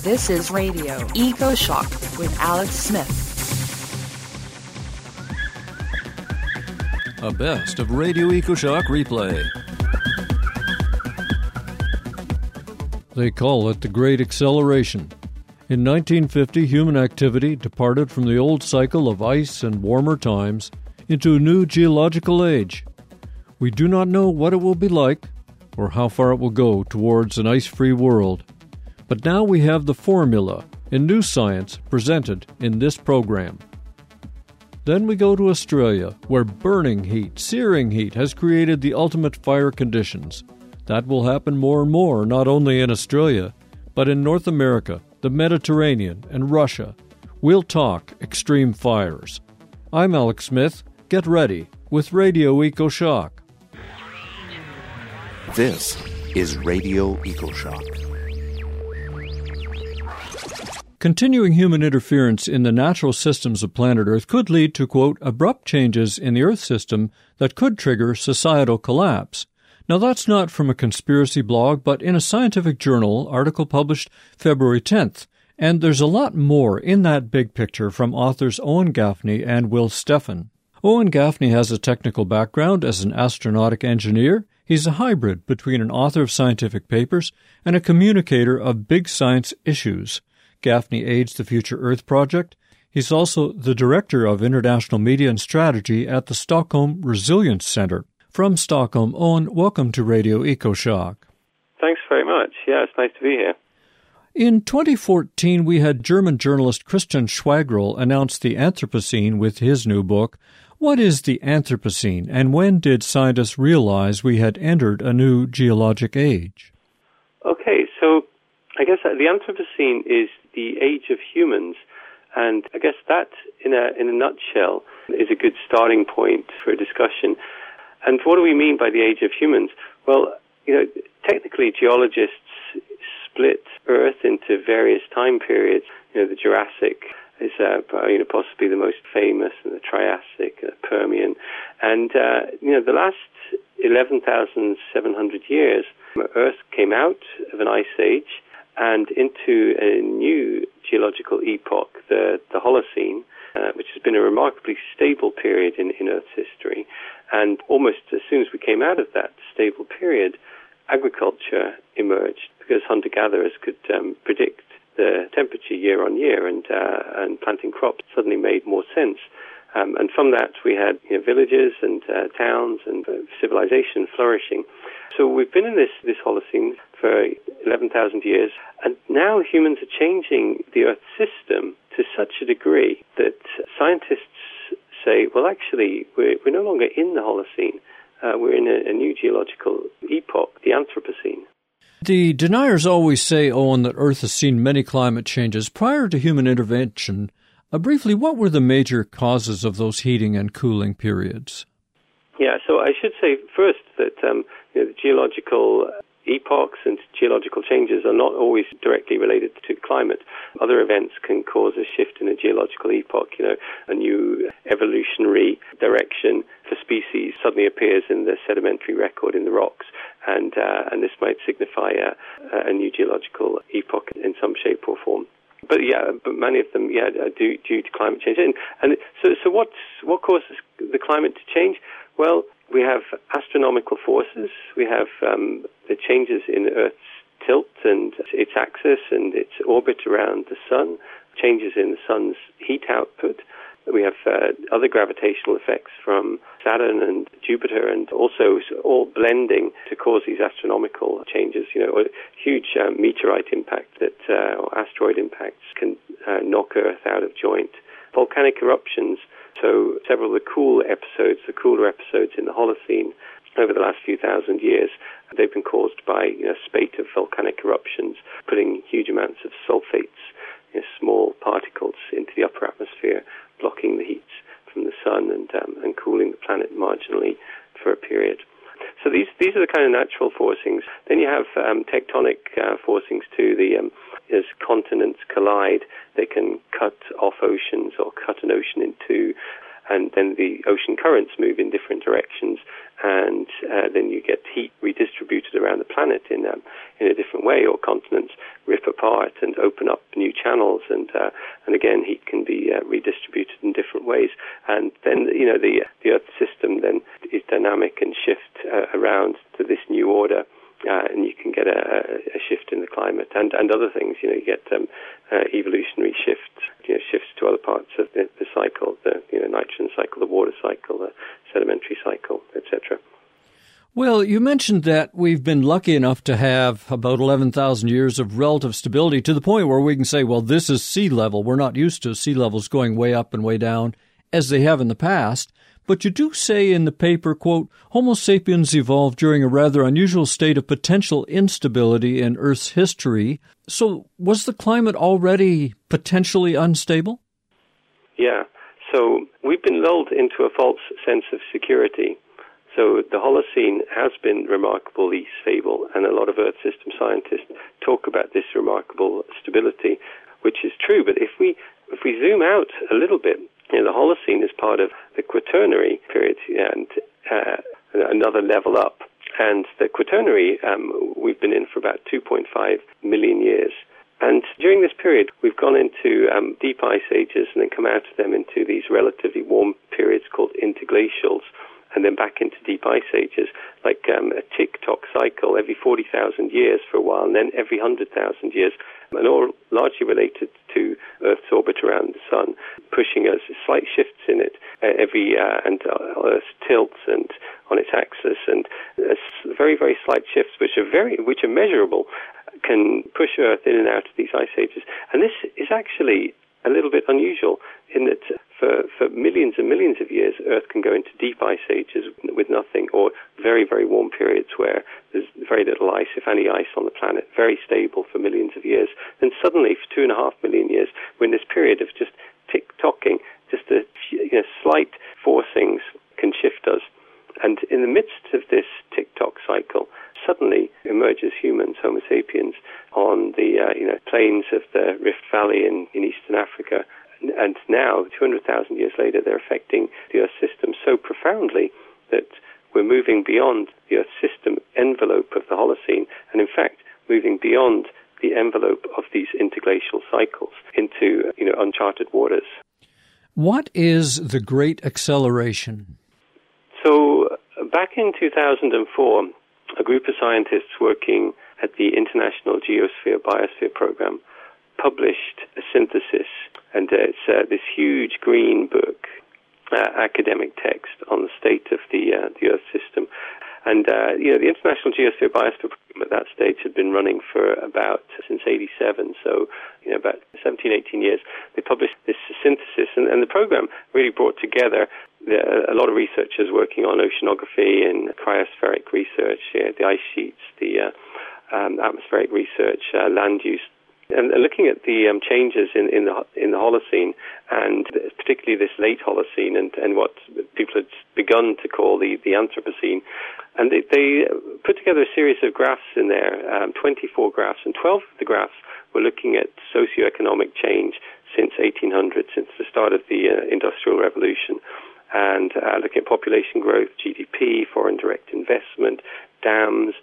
This is Radio Eco Shock with Alex Smith. A best of Radio EcoShock replay. They call it the Great Acceleration. In 1950, human activity departed from the old cycle of ice and warmer times into a new geological age. We do not know what it will be like or how far it will go towards an ice-free world. But now we have the formula in new science presented in this program. Then we go to Australia, where burning heat, searing heat, has created the ultimate fire conditions. That will happen more and more, not only in Australia, but in North America, the Mediterranean, and Russia. We'll talk extreme fires. I'm Alex Smith. Get ready with Radio EcoShock. This is Radio EcoShock. Continuing human interference in the natural systems of planet Earth could lead to, quote, abrupt changes in the Earth system that could trigger societal collapse. Now, that's not from a conspiracy blog, but in a scientific journal article published February 10th. And there's a lot more in that big picture from authors Owen Gaffney and Will Steffen. Owen Gaffney has a technical background as an astronautic engineer. He's a hybrid between an author of scientific papers and a communicator of big science issues. Gaffney aids the Future Earth Project. He's also the Director of International Media and Strategy at the Stockholm Resilience Center. From Stockholm, Owen, welcome to Radio EcoShock. Thanks very much. Yeah, it's nice to be here. In 2014, we had German journalist Christian Schwagrl announce the Anthropocene with his new book. What is the Anthropocene, and when did scientists realize we had entered a new geologic age? Okay, so I guess the Anthropocene is the age of humans, and I guess that, in a nutshell, is a good starting point for a discussion. And what do we mean by the age of humans? Well, technically geologists split Earth into various time periods. The Jurassic is possibly the most famous, and the Triassic, the Permian. And, the last 11,700 years, Earth came out of an ice age and into a new geological epoch, the Holocene, which has been a remarkably stable period in Earth's history. And almost as soon as we came out of that stable period, agriculture emerged because hunter-gatherers could predict the temperature year on year, and planting crops suddenly made more sense. And from that, we had villages and towns and civilization flourishing. So we've been in this Holocene for 11,000 years, and now humans are changing the Earth system to such a degree that scientists say, well, actually, we're no longer in the Holocene. We're in a new geological epoch, the Anthropocene. The deniers always say, Owen, that Earth has seen many climate changes prior to human intervention. Briefly, what were the major causes of those heating and cooling periods? Yeah, so I should say first that the geological epochs and geological changes are not always directly related to climate. Other events can cause a shift in a geological epoch. A new evolutionary direction for species suddenly appears in the sedimentary record in the rocks, and this might signify a new geological epoch in some shape or form. But many of them, are due to climate change. And so what causes the climate to change? Well, we have astronomical forces. We have the changes in Earth's tilt and its axis and its orbit around the Sun, changes in the Sun's heat output. We have other gravitational effects from Saturn and Jupiter, and also all blending to cause these astronomical changes. Huge meteorite impact or asteroid impacts can knock Earth out of joint. Volcanic eruptions. So several of the cooler episodes in the Holocene over the last few thousand years, they've been caused by a spate of volcanic eruptions, putting huge amounts of sulfates, small particles, into the upper atmosphere, blocking the heat from the sun and cooling the planet marginally for a period. So these are the kind of natural forcings. Then you have tectonic forcings too. As continents collide, they can cut off oceans or cut an ocean in two. and then the ocean currents move in different directions, and then you get heat redistributed around the planet in a different way, or continents rip apart and open up new channels, and again heat can be redistributed in different ways, and then the Earth system then is dynamic and shift around to this new order. And you can get a shift in the climate and other things. You get evolutionary shifts to other parts of the cycle, the nitrogen cycle, the water cycle, the sedimentary cycle, etc. Well, you mentioned that we've been lucky enough to have about 11,000 years of relative stability to the point where we can say, well, this is sea level. We're not used to sea levels going way up and way down as they have in the past. But you do say in the paper, quote, Homo sapiens evolved during a rather unusual state of potential instability in Earth's history. So was the climate already potentially unstable? Yeah. So we've been lulled into a false sense of security. So the Holocene has been remarkably stable, and a lot of Earth system scientists talk about this remarkable stability, which is true. But if we zoom out a little bit, the Holocene is part of the Quaternary period and another level up. And the Quaternary, we've been in for about 2.5 million years. And during this period, we've gone into deep ice ages and then come out of them into these relatively warm periods called interglacials, and then back into deep ice ages, like a tick-tock cycle every 40,000 years for a while, and then every 100,000 years, and all largely related to Earth's orbit around the Sun, pushing us slight shifts in it and Earth tilts and on its axis, and very, very slight shifts which are measurable, can push Earth in and out of these ice ages. And this is actually a little bit unusual in that for millions and millions of years, Earth can go into deep ice ages with nothing, or very, very warm periods where there's very little ice, if any ice on the planet, very stable for millions of years. Then suddenly, for 2.5 million years, we're in this period of just tick-tocking, just slight forcings can shift us. And in the midst of this tick-tock cycle, suddenly emerges humans, Homo sapiens, on the plains of the Rift Valley in eastern Africa. And now, 200,000 years later, they're affecting the Earth system so profoundly that we're moving beyond the Earth system envelope of the Holocene, and in fact, moving beyond the envelope of these interglacial cycles into uncharted waters. What is the Great Acceleration? So, back in 2004, a group of scientists working at the International Geosphere-Biosphere Program published a synthesis, and it's this huge green book, academic text on the state of the Earth system. And the International Geosphere-Biosphere Program at that stage had been running for since 87, so about 17, 18 years. They published this synthesis, and the program really brought together a lot of researchers working on oceanography and cryospheric research, the ice sheets, the atmospheric research, land use, and looking at the changes in the Holocene, and particularly this late Holocene, and what people had begun to call the Anthropocene. And they put together a series of graphs in there, 24 graphs, and 12 of the graphs were looking at socioeconomic change since 1800, since the start of the Industrial Revolution, and looking at population growth, GDP, foreign direct investment, dams,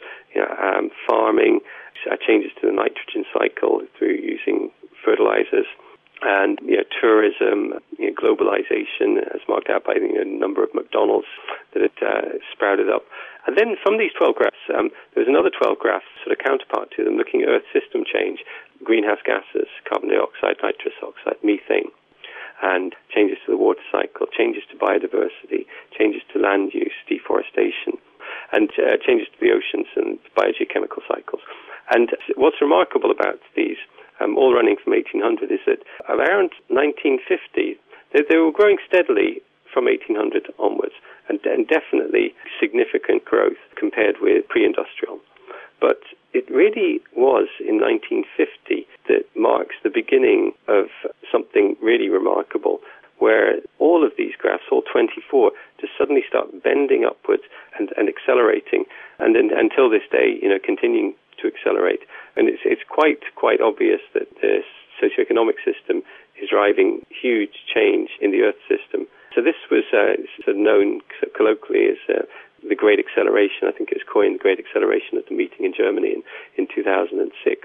farming, changes to the nitrogen cycle through using fertilizers, and tourism, globalization, as marked out by the number of McDonald's that had sprouted up. And then from these 12 graphs, there was another 12 graphs, sort of counterpart to them, looking at Earth system change, greenhouse gases, carbon dioxide, nitrous oxide, methane, and changes to the water cycle, changes to biodiversity, changes to land use, deforestation, and changes to the oceans and biogeochemical cycles. And what's remarkable about these, all running from 1800, is that around 1950, they were growing steadily from 1800 onwards, and definitely significant growth compared with pre-industrial. But it really was in 1950 that marks the beginning of something really remarkable, where all of these graphs, all 24, just suddenly start bending upwards and accelerating, and then, until this day, continuing to accelerate. And it's quite obvious that this socioeconomic system is driving huge change in the Earth system, So this was sort of known colloquially as the Great Acceleration. I think it was coined the Great Acceleration at the meeting in Germany in 2006.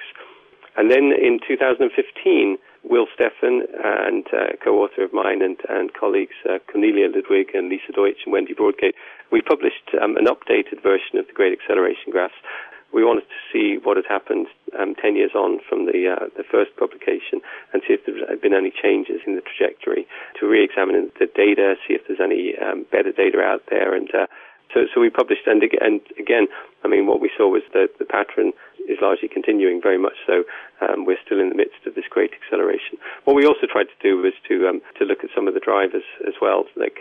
And then in 2015, Will Steffen and co-author of mine and colleagues Cornelia Ludwig and Lisa Deutsch and Wendy Broadgate, we published an updated version of the Great Acceleration graphs. We wanted to see what had happened 10 years on from the first publication and see if there had been any changes in the trajectory, to re-examine the data, see if there's any better data out there. And so we published, and again, I mean, what we saw was that the pattern is largely continuing, very much so. We're still in the midst of this great acceleration. What we also tried to do was to look at some of the drivers as well, like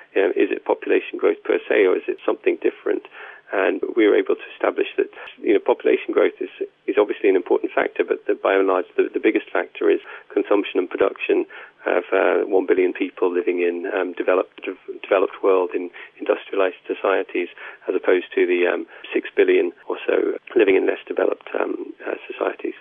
is it population growth per se, or is it something different? And we were able to establish that population growth is obviously an important factor, but by and large the biggest factor is consumption and production of 1 billion people living in developed world in industrialized societies, as opposed to the 6 billion or so living in less developed societies.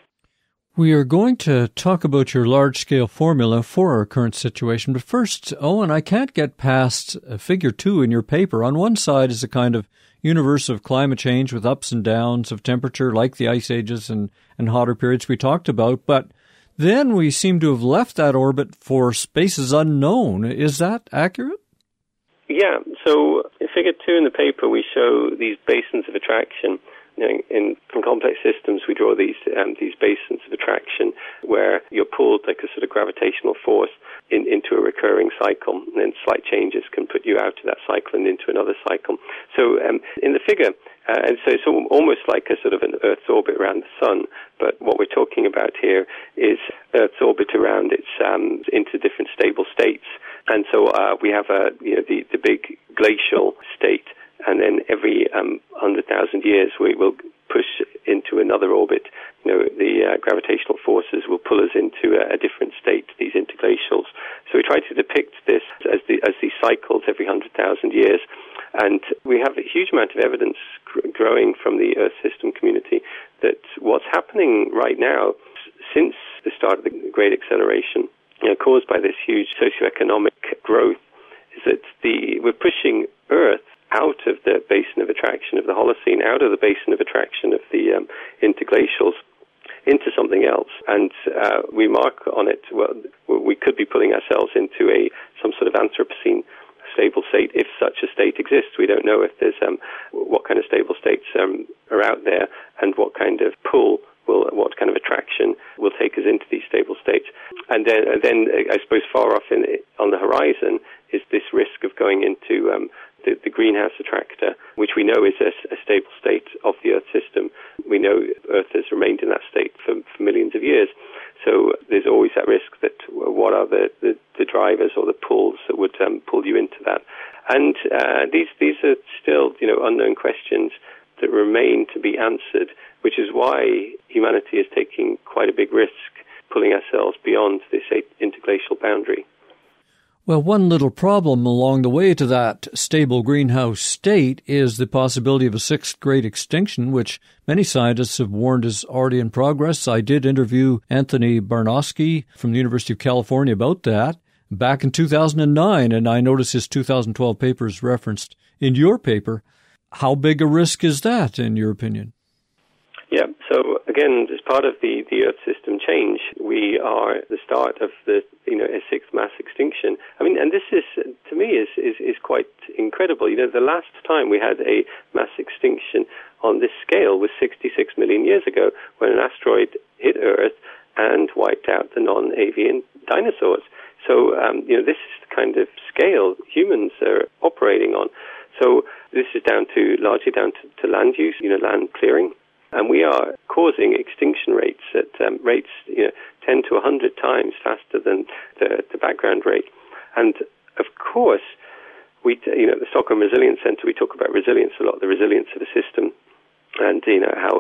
We are going to talk about your large-scale formula for our current situation, but first, Owen, I can't get past figure 2 in your paper. On one side is a kind of universe of climate change with ups and downs of temperature, like the ice ages and hotter periods we talked about, but then we seem to have left that orbit for spaces unknown. Is that accurate? Yeah, so in figure 2 in the paper, we show these basins of attraction. In complex systems, we draw these basins of attraction where you're pulled like a sort of gravitational force into a recurring cycle, and then slight changes can put you out of that cycle and into another cycle. So in the figure, and so it's almost like a sort of an Earth's orbit around the sun, but what we're talking about here is Earth's orbit around its into different stable states. And so we have the big glacial state, and then every 100,000 years we will push into another orbit. The gravitational forces will pull us into a different state, these interglacials. So we try to depict this as these cycles every 100,000 years. And we have a huge amount of evidence growing from the Earth system community that what's happening right now, since the start of the Great Acceleration, caused by this huge socioeconomic growth, is that we're pushing Earth out of the basin of attraction of the Holocene, out of the basin of attraction of the interglacials, into something else. And we mark on it, well, we could be pulling ourselves into some sort of Anthropocene stable state, if such a state exists. We don't know if there's what kind of stable states are out there, and what kind of pull what kind of attraction will take us into these stable states. And then I suppose far off on the horizon is this risk of going into the greenhouse attractor, which we know is a stable state of the Earth system. We know Earth has remained in that state for millions of years. So there's always that risk that what are the drivers or the pulls that would pull you into that. And these are still unknown questions that remain to be answered, which is why humanity is taking quite a big risk pulling ourselves beyond this interglacial boundary. Well, one little problem along the way to that stable greenhouse state is the possibility of a sixth great extinction, which many scientists have warned is already in progress. I did interview Anthony Barnosky from the University of California about that back in 2009, and I noticed his 2012 paper is referenced in your paper. How big a risk is that, in your opinion? Yeah, so again, as part of the Earth system change, we are at the start of a sixth mass extinction. I mean, and this is, to me, is quite incredible. The last time we had a mass extinction on this scale was 66 million years ago, when an asteroid hit Earth and wiped out the non-avian dinosaurs. So, this is the kind of scale humans are operating on. So this is largely down to land use, land clearing. And we are causing extinction rates at rates 10 to 100 times faster than the background rate. And of course, at the Stockholm Resilience Center, we talk about resilience a lot, the resilience of a system, and how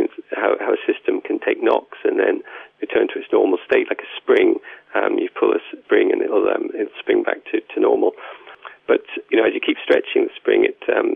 a system can take knocks and then return to its normal state, like a spring. You pull a spring and it'll spring back to normal. But as you keep stretching the spring,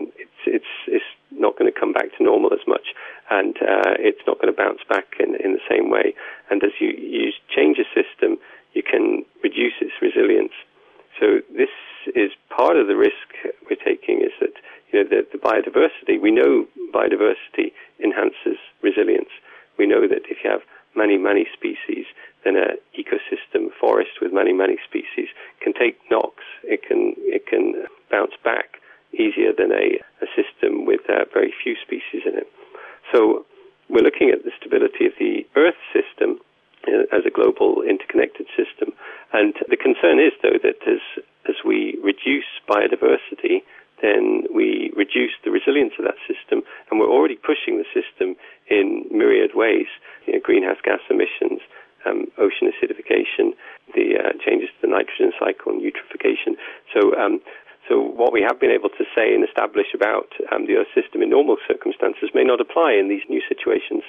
it's not going to come back to normal as much, and it's not going to bounce back in the same way. And as you change a system, you can reduce its resilience. So this part of the risk we're taking is that, the biodiversity, we know biodiversity enhances resilience. We know that if you have many, many species, then an ecosystem, forest with many, many species, can take knocks. It can bounce back easier than a system with very few species in it. So we're looking at the stability of the Earth system as a global interconnected system. And the concern is, though, that as we reduce biodiversity, then we reduce the resilience of that system, and we're already pushing the system in myriad ways. Greenhouse gas emissions, ocean acidification, the changes to the nitrogen cycle, and eutrophication. So what we have been able to say and establish about the Earth system in normal circumstances may not apply in these new situations.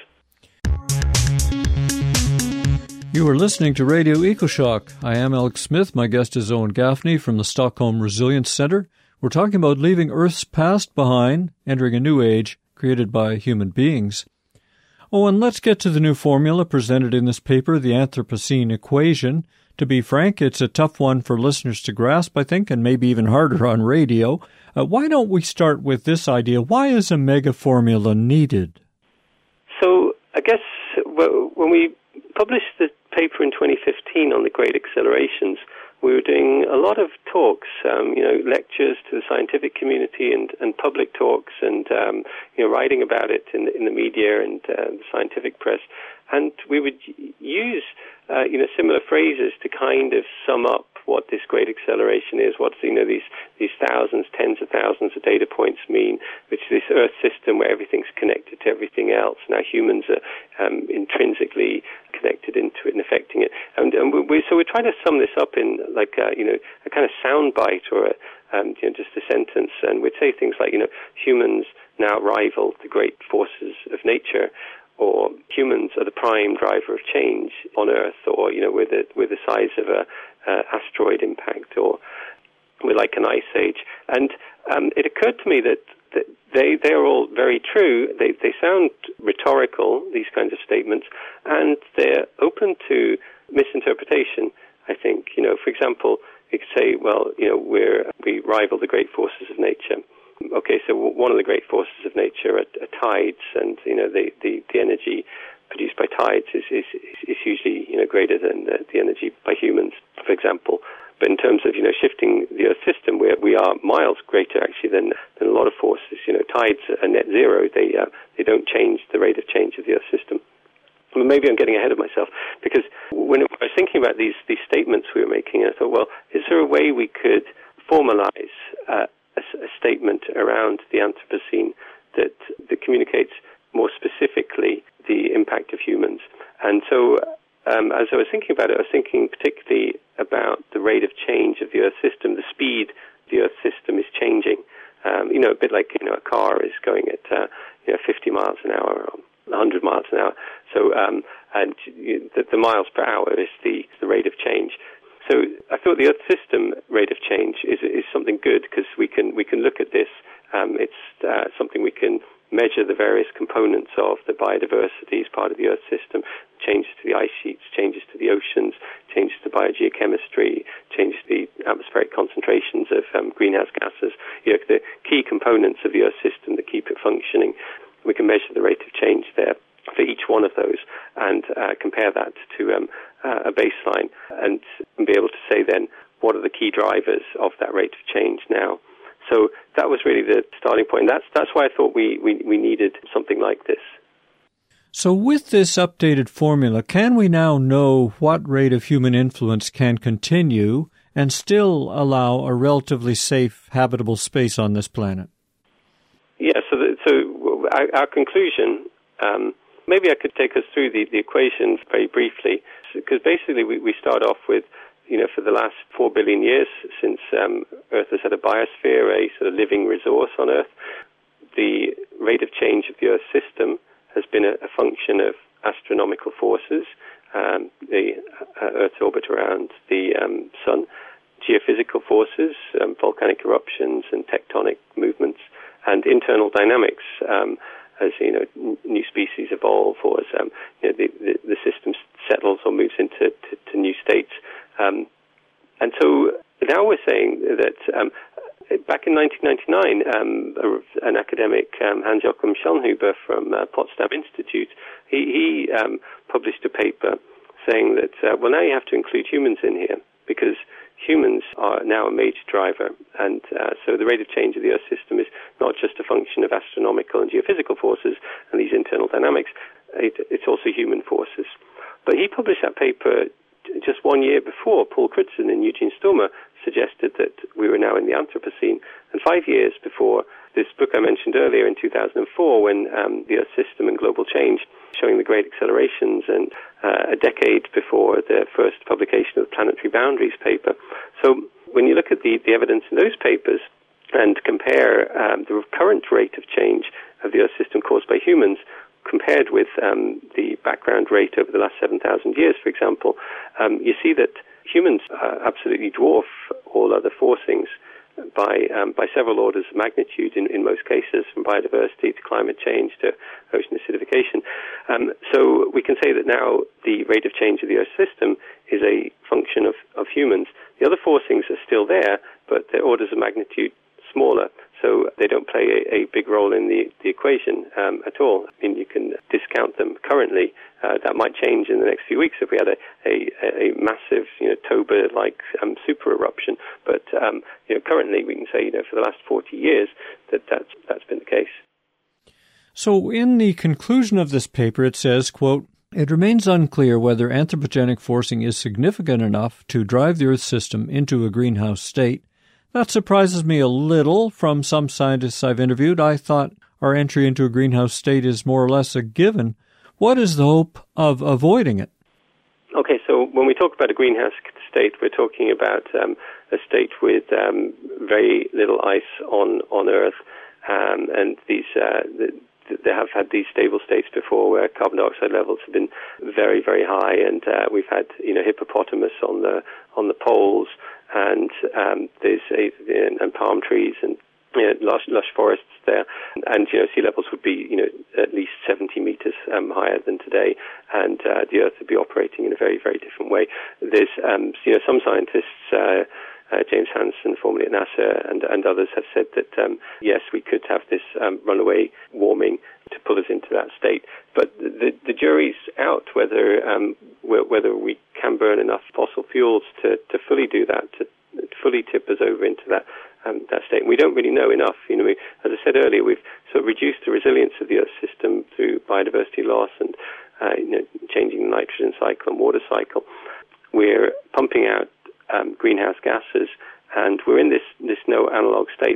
You are listening to Radio EcoShock. I am Alex Smith. My guest is Owen Gaffney from the Stockholm Resilience Centre. We're talking about leaving Earth's past behind, entering a new age created by human beings. Owen, let's get to the new formula presented in this paper, the Anthropocene equation. To be frank, it's a tough one for listeners to grasp, I think, and maybe even harder on radio. Why don't we start with this idea? Why is a mega formula needed? So I guess when we published the paper in 2015 on the Great Accelerations, we were doing a lot of talks, lectures to the scientific community and public talks, and writing about it in the media and the scientific press. And we would use similar phrases to kind of sum up what this great acceleration is, what these thousands, tens of thousands of data points mean, which is this Earth system where everything's connected to everything else. Now humans are intrinsically connected into it and affecting it. And we're trying to sum this up in like a kind of soundbite or just a sentence, and we'd say things like humans now rival the great forces of nature, or humans are the prime driver of change on Earth, or we're the size of a asteroid impact, or we're like an ice age. And it occurred to me that they are all very true. They sound rhetorical, these kinds of statements, and they're open to misinterpretation, I think. For example, you could say, well, we rival the great forces of nature. Okay, so one of the great forces of nature are tides, and the energy produced by tides is usually greater than the energy by humans, for example. But in terms of shifting the Earth system, we are miles greater actually than a lot of forces. Tides are net zero; they don't change the rate of change of the Earth system. Well, maybe I'm getting ahead of myself, because when I was thinking about these statements we were making, I thought, well, is there a way we could formalize a statement around the Anthropocene that communicates more specifically the impact of humans? And so as I was thinking about it, I was thinking particularly about the rate of change of the Earth system, the speed the Earth system is changing. A bit like a car is going at 50 miles an hour or 100 miles an hour. So the miles per hour is the rate of change. So I thought the Earth system rate of change is something good, because we can look at this. It's something we can measure the various components of the biodiversity as part of the Earth system, changes to the ice sheets, changes to the oceans, changes to biogeochemistry, changes to the atmospheric concentrations of greenhouse gases. The key components of the Earth system that keep it functioning. We can measure the rate of change there for each one of those, and compare that to a baseline, and be able to say then what are the key drivers of that rate of change now. So that was really the starting point. That's why I thought we needed something like this. So with this updated formula, can we now know what rate of human influence can continue and still allow a relatively safe, habitable space on this planet? Yeah, so our conclusion, maybe I could take us through the equation very briefly, because basically we start off with, for the last 4 billion years since Earth has had a biosphere, a sort of living resource on Earth, the rate of change of the Earth system has been a function of astronomical forces, the Earth's orbit around the Sun, geophysical forces, volcanic eruptions and tectonic movements, and internal dynamics, as new species evolve, or as the system settles or moves into new states. And so now we're saying that Back in 1999, an academic, Hans-Joachim Schellnhuber from Potsdam Institute, he published a paper saying that, now you have to include humans in here because humans are now a major driver. And so the rate of change of the Earth system is not just a function of astronomical and geophysical forces and these internal dynamics, it's also human forces. But he published that paper just 1 year before Paul Crutzen and Eugene Stormer suggested that we were now in the Anthropocene, and 5 years before this book I mentioned earlier in 2004, when the Earth System and Global Change, showing the great accelerations, and a decade before the first publication of the Planetary Boundaries paper. So when you look at the evidence in those papers and compare the current rate of change of the Earth System caused by humans compared with the background rate over the last 7,000 years, for example, you see that humans absolutely dwarf all other forcings by several orders of magnitude in most cases, from biodiversity to climate change to ocean acidification. So we can say that now the rate of change of the Earth system is a function of humans. The other forcings are still there, but they're orders of magnitude smaller, so they don't play a big role in the equation at all. I mean, you can discount them currently. That might change in the next few weeks if we had a massive, Toba-like super eruption. But currently, we can say, for the last 40 years that's been the case. So, in the conclusion of this paper, it says, quote, "It remains unclear whether anthropogenic forcing is significant enough to drive the Earth system into a greenhouse state. That surprises me a little. From some scientists I've interviewed, I thought our entry into a greenhouse state is more or less a given. What is the hope of avoiding it?" Okay, so when we talk about a greenhouse state, we're talking about a state with very little ice on Earth, and these they have had these stable states before where carbon dioxide levels have been very, very high, and we've had hippopotamus on the poles, and there's and palm trees and lush forests there, and sea levels would be at least 70 meters higher than today, and the Earth would be operating in a very, very different way. There's some scientists, James Hansen, formerly at NASA, and others have said that yes, we could have this runaway warming to pull us into that state, but the jury's out whether we can burn enough fossil fuels to fully do that, to fully tip us over into that state. And we don't really know enough. As I said earlier, we've sort of reduced the resilience of the Earth system through biodiversity loss and changing the nitrogen cycle and water cycle. We're pumping out greenhouse gases, and we're in this no analog state.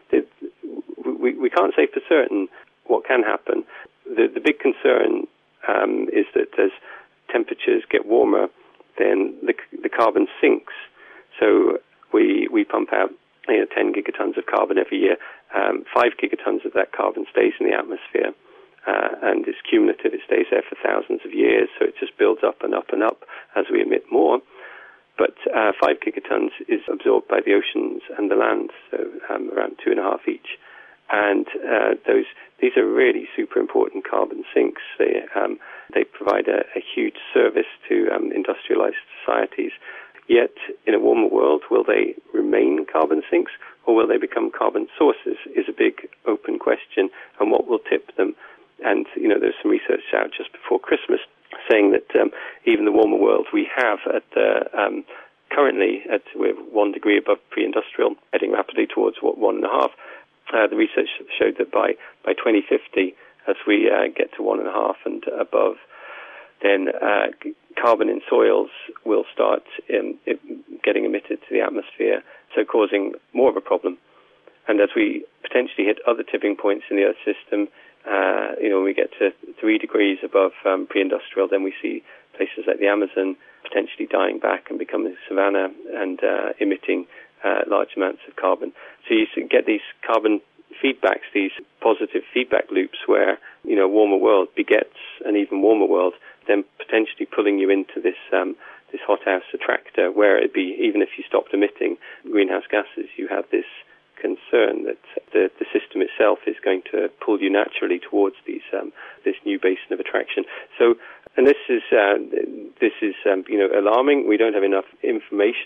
We can't say for certain what can happen. The big concern is that as temperatures get warmer, then the carbon sinks. So we pump out 10 gigatons of carbon every year. 5 gigatons of that carbon stays in the atmosphere, and it's cumulative. It stays there for thousands of years, so it just builds up and up and up as we emit more. But 5 gigatons is absorbed by the oceans and the land, so around 2.5 each. And these are really super important carbon sinks. They provide a huge service to industrialized societies. Yet, in a warmer world, will they remain carbon sinks, or will they become carbon sources, is a big open question, and what will tip them. And, there's some research out just before Christmas saying that even the warmer world we have currently we're 1 degree above pre-industrial, heading rapidly towards 1.5. The research showed that by 2050, as we get to 1.5 and above, then carbon in soils will start getting emitted to the atmosphere, so causing more of a problem. And as we potentially hit other tipping points in the Earth system, when we get to 3 degrees above pre-industrial, then we see places like the Amazon potentially dying back and becoming a savanna and emitting large amounts of carbon. So you get these carbon feedbacks, these positive feedback loops where, a warmer world begets an even warmer world, then potentially pulling you into this hothouse attractor where it'd be, even if you stopped emitting greenhouse gases, you have this concern that the system itself is going to pull you naturally towards this new basin of attraction. So, and this is alarming. We don't have enough information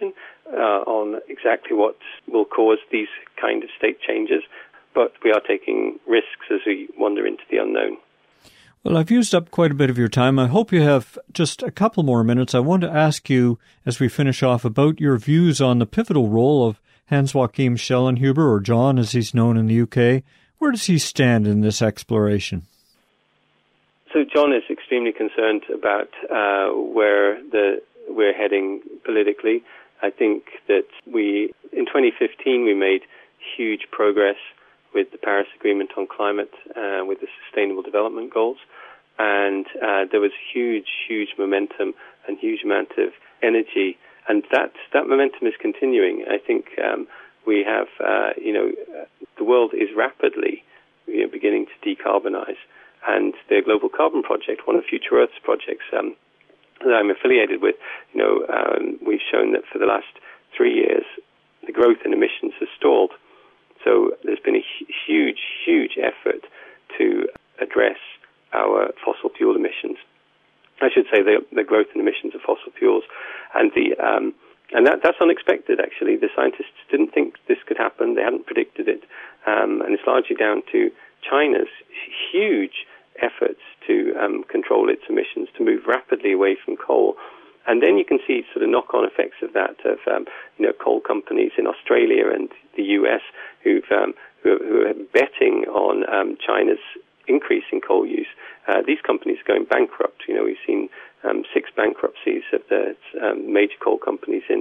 on exactly what will cause these kind of state changes, but we are taking risks as we wander into the unknown. Well, I've used up quite a bit of your time. I hope you have just a couple more minutes. I want to ask you, as we finish off, about your views on the pivotal role of Hans-Joachim Schellenhuber, or John as he's known in the UK. Where does he stand in this exploration? So John is extremely concerned about where we're heading politically. I think that in 2015, we made huge progress with the Paris Agreement on climate, with the Sustainable Development Goals, and there was huge momentum and huge amount of energy, and that momentum is continuing. I think we have, the world is rapidly beginning to decarbonize, and the Global Carbon Project, one of Future Earth's projects that I'm affiliated with, we've shown that for the last 3 years, the growth in emissions has stalled. So there's been a huge effort to address our fossil fuel emissions. I should say the growth in emissions of fossil fuels, and that's unexpected. Actually, the scientists didn't think this could happen. They hadn't predicted it, and it's largely down to China's huge efforts to control its emissions, to move rapidly away from coal. And then you can see sort of knock-on effects of that, of coal companies in Australia and the US who are betting on China's increase in coal use. These companies are going bankrupt. We've seen 6 bankruptcies of the major coal companies in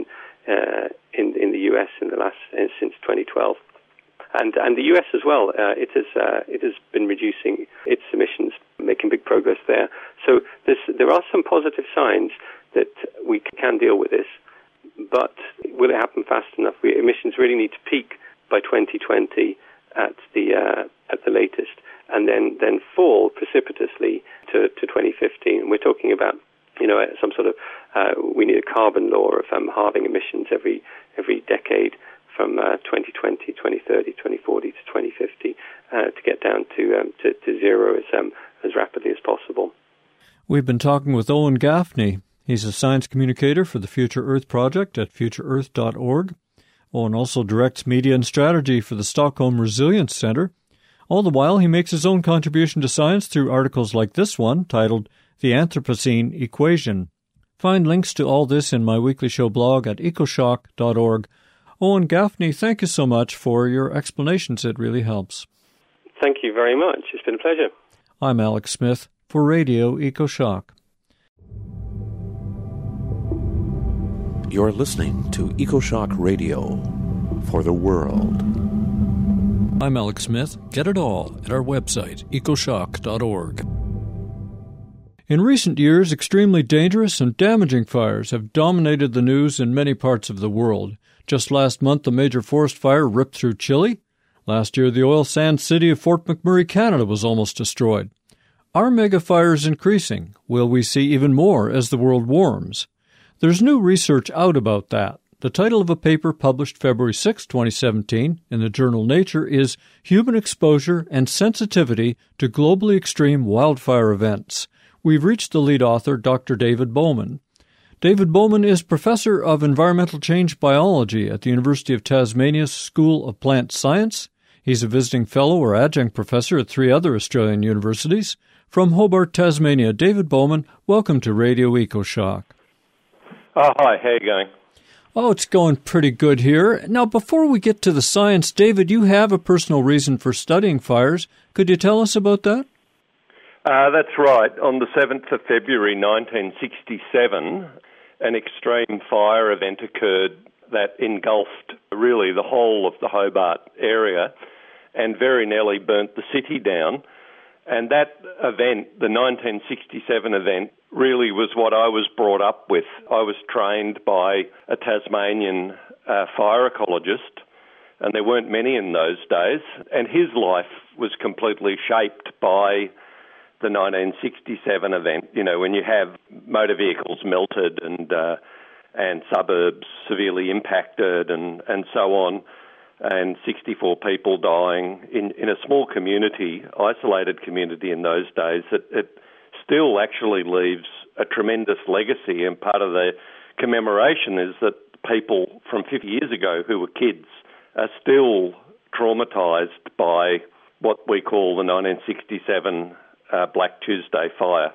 the US since 2012. And the US as well, it has been reducing its emissions, making big progress there. So there are some positive signs that we can deal with this, but will it happen fast enough? Emissions really need to peak by 2020 at the latest, and then fall precipitously to 2015. We're talking about some sort of we need a carbon law of halving emissions every decade from 2020, 2030, 2040 to 2050 to get down to zero as rapidly as possible. We've been talking with Owen Gaffney. He's a science communicator for the Future Earth Project at futureearth.org. Owen also directs media and strategy for the Stockholm Resilience Center. All the while, he makes his own contribution to science through articles like this one, titled The Anthropocene Equation. Find links to all this in my weekly show blog at ecoshock.org. Owen Gaffney, thank you so much for your explanations. It really helps. Thank you very much. It's been a pleasure. I'm Alex Smith for Radio EcoShock. You're listening to EcoShock Radio for the world. I'm Alex Smith. Get it all at our website, ecoshock.org. In recent years, extremely dangerous and damaging fires have dominated the news in many parts of the world. Just last month, a major forest fire ripped through Chile. Last year, the oil sands city of Fort McMurray, Canada, was almost destroyed. Are mega fires increasing? Will we see even more as the world warms? There's new research out about that. The title of a paper published February 6, 2017, in the journal Nature is Human Exposure and Sensitivity to Globally Extreme Wildfire Events. We've reached the lead author, Dr. David Bowman. David Bowman is Professor of Environmental Change Biology at the University of Tasmania's School of Plant Science. He's a visiting fellow or adjunct professor at 3 other Australian universities. From Hobart, Tasmania, David Bowman, welcome to Radio EcoShock. Oh, hi, how are you going? Oh, it's going pretty good here. Now, before we get to the science, David, you have a personal reason for studying fires. Could you tell us about that? That's right. On the 7th of February 1967, an extreme fire event occurred that engulfed really the whole of the Hobart area and very nearly burnt the city down. And that event, the 1967 event, really was what I was brought up with. I was trained by a Tasmanian fire ecologist, and there weren't many in those days, and his life was completely shaped by the 1967 event. When you have motor vehicles melted and suburbs severely impacted and so on, and 64 people dying in a small community, isolated community in those days, it still actually leaves a tremendous legacy. And part of the commemoration is that people from 50 years ago who were kids are still traumatised by what we call the 1967 Black Tuesday fire.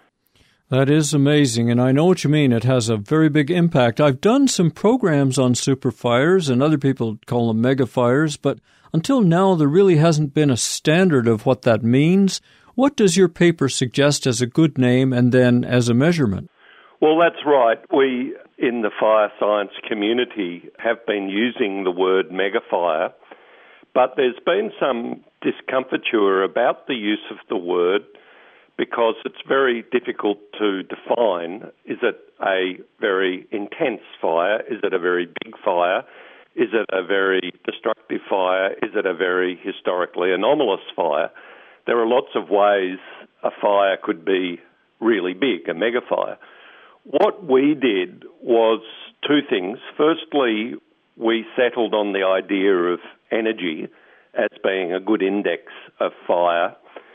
That is amazing, and I know what you mean. It has a very big impact. I've done some programs on superfires, and other people call them megafires, but until now there really hasn't been a standard of what that means. What does your paper suggest as a good name and then as a measurement? Well, that's right. We, in the fire science community, have been using the word megafire, but there's been some discomfiture about the use of the word because it's very difficult to define. Is it a very intense fire? Is it a very big fire? Is it a very destructive fire? Is it a very historically anomalous fire? There are lots of ways a fire could be really big, a megafire. What we did was two things. Firstly, we settled on the idea of energy as being a good index of fire,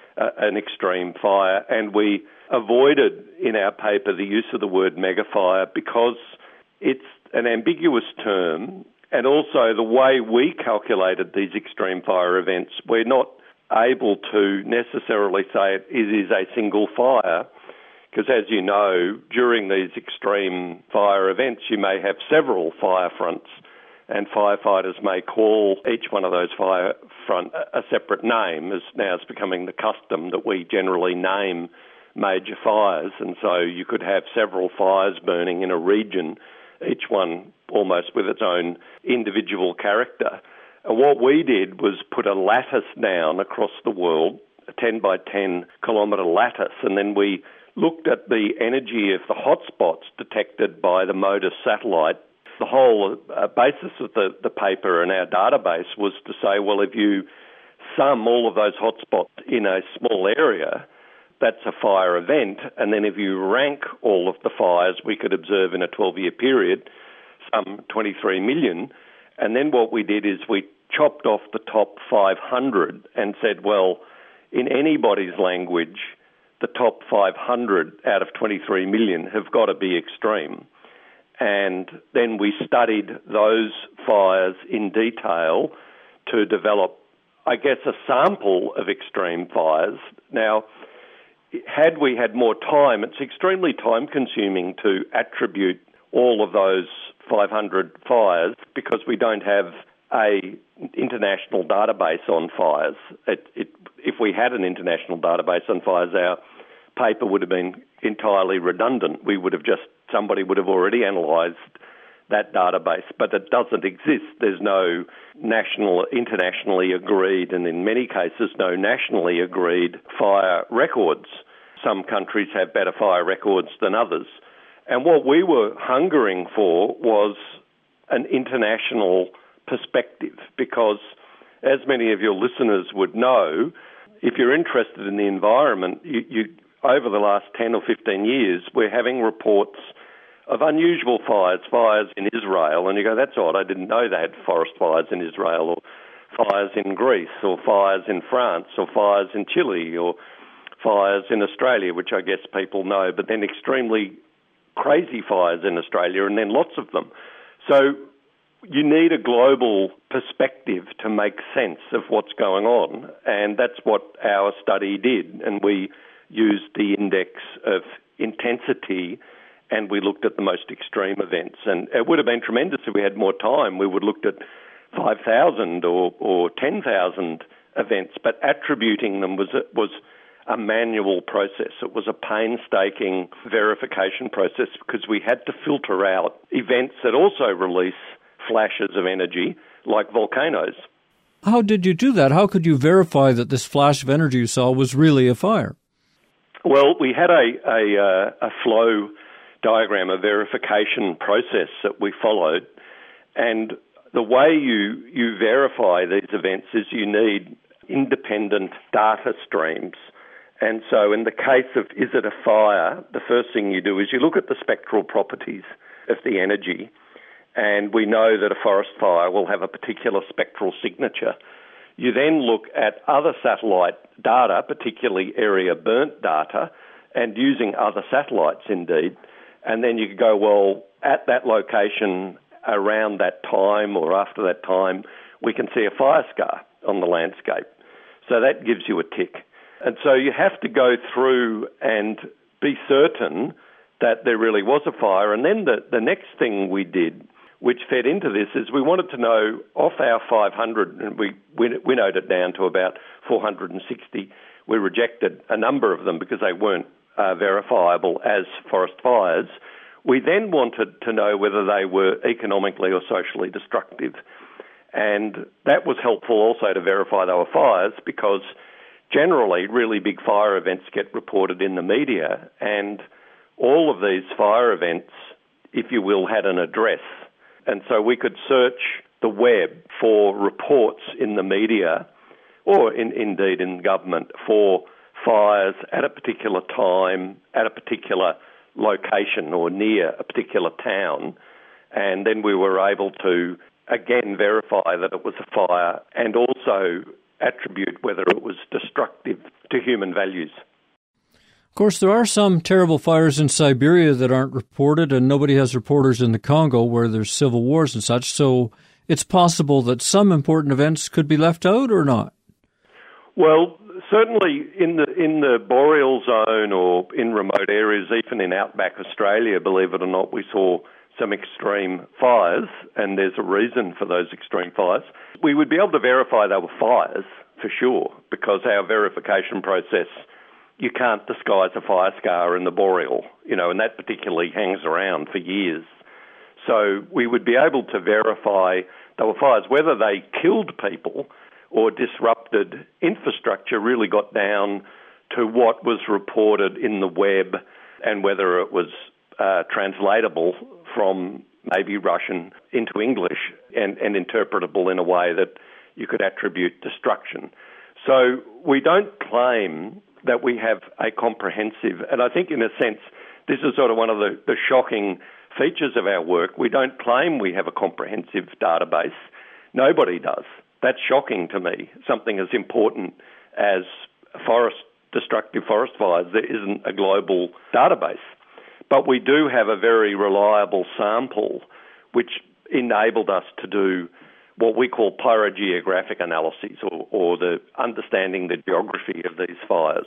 an extreme fire, and we avoided in our paper the use of the word megafire because it's an ambiguous term, and also the way we calculated these extreme fire events, we're not able to necessarily say it is a single fire, because as you know, during these extreme fire events, you may have several fire fronts, and firefighters may call each one of those fire front a separate name, as now it's becoming the custom that we generally name major fires, and so you could have several fires burning in a region, each one almost with its own individual character. And what we did was put a lattice down across the world, a 10 by 10 kilometre lattice, and then we looked at the energy of the hotspots detected by the MODIS satellite. The whole basis of the paper and our database was to say, well, if you sum all of those hotspots in a small area, that's a fire event, and then if you rank all of the fires we could observe in a 12-year period, some 23 million, and then what we did is we chopped off the top 500 and said, well, in anybody's language, the top 500 out of 23 million have got to be extreme. And then we studied those fires in detail to develop, I guess, a sample of extreme fires. Now, had we had more time, it's extremely time-consuming to attribute all of those 500 fires because we don't have an international database on fires. If we had an international database on fires, our paper would have been entirely redundant. Somebody would have already analysed that database, but it doesn't exist. There's no internationally agreed, and in many cases, no nationally agreed fire records. Some countries have better fire records than others. And what we were hungering for was an international perspective, because as many of your listeners would know, if you're interested in the environment, you over the last 10 or 15 years, we're having reports of unusual fires in Israel, and you go, that's odd, I didn't know they had forest fires in Israel, or fires in Greece, or fires in France, or fires in Chile, or fires in Australia, which I guess people know, but then extremely crazy fires in Australia, and then lots of them. So you need a global perspective to make sense of what's going on, and that's what our study did, and we used the index of intensity, and we looked at the most extreme events. And it would have been tremendous if we had more time. We would have looked at 5,000 or 10,000 events, but attributing them was a manual process. It was a painstaking verification process because we had to filter out events that also release flashes of energy, like volcanoes. How did you do that? How could you verify that this flash of energy you saw was really a fire? Well, we had a flow diagram, a verification process that we followed, and the way you verify these events is you need independent data streams. And so in the case of is it a fire, the first thing you do is you look at the spectral properties of the energy, and we know that a forest fire will have a particular spectral signature. You then look at other satellite data, particularly area burnt data, and using other satellites indeed, and then you go, well, at that location, around that time or after that time, we can see a fire scar on the landscape. So that gives you a tick. And so you have to go through and be certain that there really was a fire. And then the next thing we did, which fed into this, is we wanted to know, off our 500, and we winnowed it down to about 460, we rejected a number of them because they weren't verifiable as forest fires. We then wanted to know whether they were economically or socially destructive. And that was helpful also to verify they were fires, because generally really big fire events get reported in the media, and all of these fire events, if you will, had an address. And so we could search the web for reports in the media, or indeed in government, for fires at a particular time, at a particular location or near a particular town. And then we were able to, again, verify that it was a fire and also attribute whether it was destructive to human values. Of course, there are some terrible fires in Siberia that aren't reported, and nobody has reporters in the Congo where there's civil wars and such, so it's possible that some important events could be left out or not. Well, certainly in the boreal zone or in remote areas, even in outback Australia, believe it or not, we saw some extreme fires, and there's a reason for those extreme fires. We would be able to verify they were fires for sure, because our verification process, you can't disguise a fire scar in the boreal, and that particularly hangs around for years. So we would be able to verify they were fires. Whether they killed people or disrupted infrastructure really got down to what was reported in the web and whether it was translatable from maybe Russian into English and interpretable in a way that you could attribute destruction. So we don't claim that we have a comprehensive, and I think in a sense this is sort of one of the shocking features of our work. We don't claim we have a comprehensive database. Nobody does. That's shocking to me. Something as important as destructive forest fires, there isn't a global database. But we do have a very reliable sample which enabled us to do what we call pyrogeographic analyses, or the understanding the geography of these fires.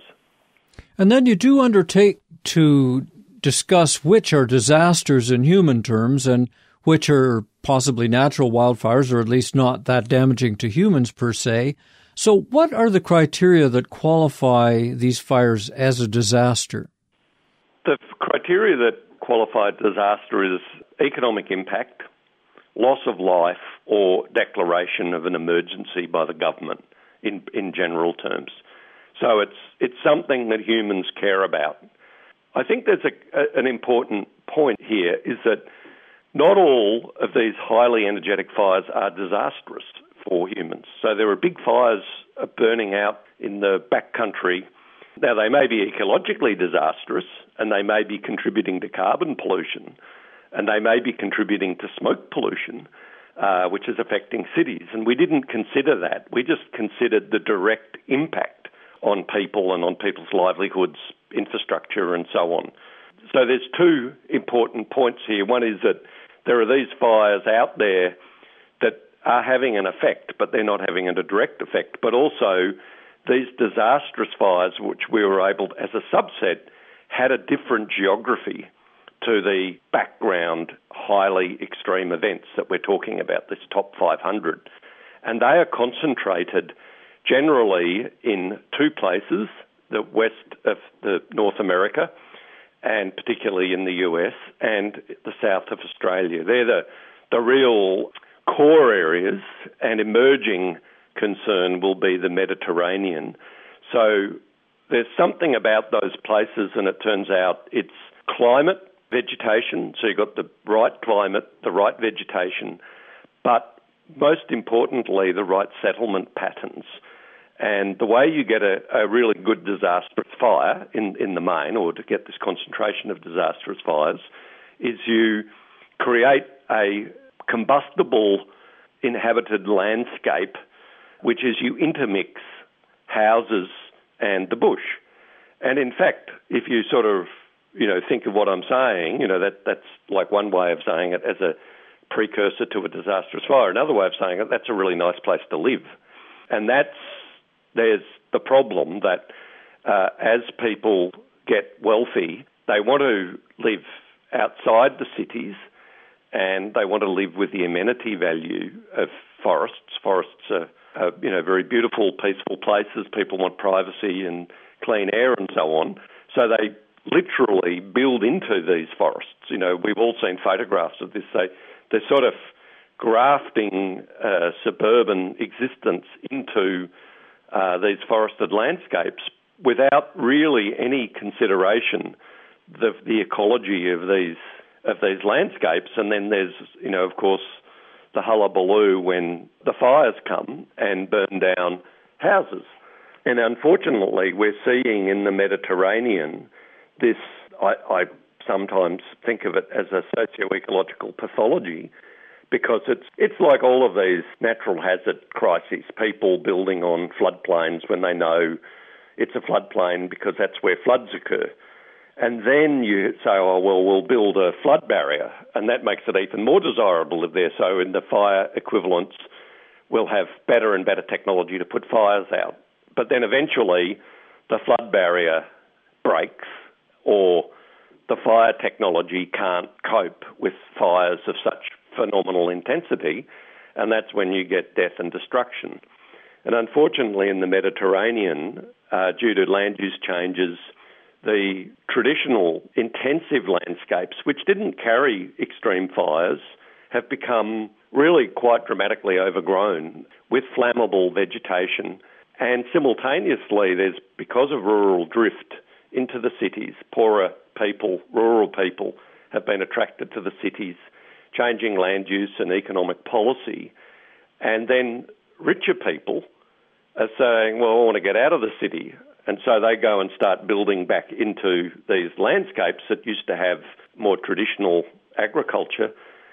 And then you do undertake to discuss which are disasters in human terms and which are possibly natural wildfires, or at least not that damaging to humans per se. So what are the criteria that qualify these fires as a disaster? The criteria that qualify disaster is economic impact, loss of life, or declaration of an emergency by the government in general terms. So it's something that humans care about. I think there's an important point here, is that not all of these highly energetic fires are disastrous for humans. So there are big fires burning out in the backcountry. Now, they may be ecologically disastrous, and they may be contributing to carbon pollution, and they may be contributing to smoke pollution, which is affecting cities. And we didn't consider that. We just considered the direct impact on people and on people's livelihoods, infrastructure, and so on. So there's two important points here. One is that there are these fires out there that are having an effect, but they're not having a direct effect. But also these disastrous fires, which we were able, as a subset, had a different geography to the background highly extreme events that we're talking about, this top 500. And they are concentrated generally in two places, the west of North America, and particularly in the US, and the south of Australia. They're the real core areas, and emerging concern will be the Mediterranean. So there's something about those places, and it turns out it's climate, vegetation, so you've got the right climate, the right vegetation, but most importantly, the right settlement patterns. And the way you get a really good disastrous fire in the main, or to get this concentration of disastrous fires, is you create a combustible inhabited landscape, which is you intermix houses and the bush. And in fact, if you sort of, think of what I'm saying, that's like one way of saying it as a precursor to a disastrous fire. Another way of saying it, that's a really nice place to live. And there's the problem that as people get wealthy, they want to live outside the cities and they want to live with the amenity value of forests. Forests are very beautiful, peaceful places. People want privacy and clean air and so on. So they literally build into these forests. We've all seen photographs of this. They're sort of grafting suburban existence into these forested landscapes without really any consideration the ecology of these landscapes. And then there's, of course, the hullabaloo when the fires come and burn down houses. And unfortunately, we're seeing in the Mediterranean this, I sometimes think of it as a socio-ecological pathology, because it's like all of these natural hazard crises, people building on floodplains when they know it's a floodplain because that's where floods occur. And then you say, we'll build a flood barrier, and that makes it even more desirable to live there. So in the fire equivalents, we'll have better and better technology to put fires out. But then eventually the flood barrier breaks, or the fire technology can't cope with fires of such phenomenal intensity, and that's when you get death and destruction. And unfortunately in the Mediterranean, due to land use changes, the traditional intensive landscapes, which didn't carry extreme fires, have become really quite dramatically overgrown with flammable vegetation. And simultaneously, because of rural drift into the cities, poorer people, rural people, have been attracted to the cities, changing land use and economic policy. And then richer people are saying, I want to get out of the city. And so they go and start building back into these landscapes that used to have more traditional agriculture.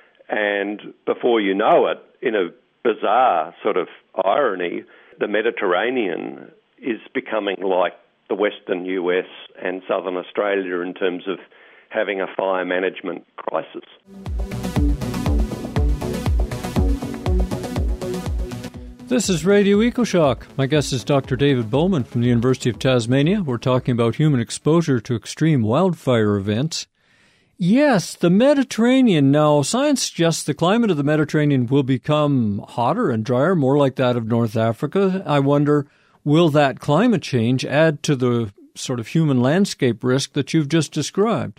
And before you know it, in a bizarre sort of irony, the Mediterranean is becoming like the Western US and Southern Australia in terms of having a fire management crisis. This is Radio EcoShock. My guest is Dr. David Bowman from the University of Tasmania. We're talking about human exposure to extreme wildfire events. Yes, the Mediterranean. Now, science suggests the climate of the Mediterranean will become hotter and drier, more like that of North Africa. I wonder, will that climate change add to the sort of human landscape risk that you've just described?